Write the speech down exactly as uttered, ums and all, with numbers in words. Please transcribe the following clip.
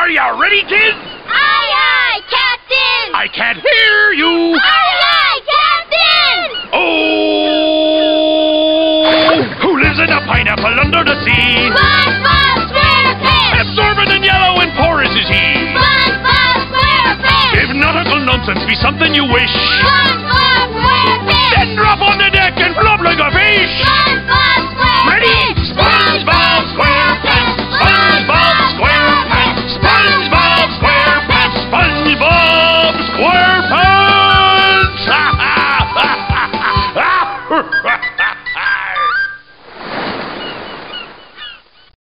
Are you ready, kids? Aye, aye, Captain! I can't hear you! Aye, aye, Captain! Oh! Who lives in a pineapple under the sea? SpongeBob SquarePants! Absorbent and yellow and porous is he. SpongeBob SquarePants! If nautical nonsense be something you wish, SpongeBob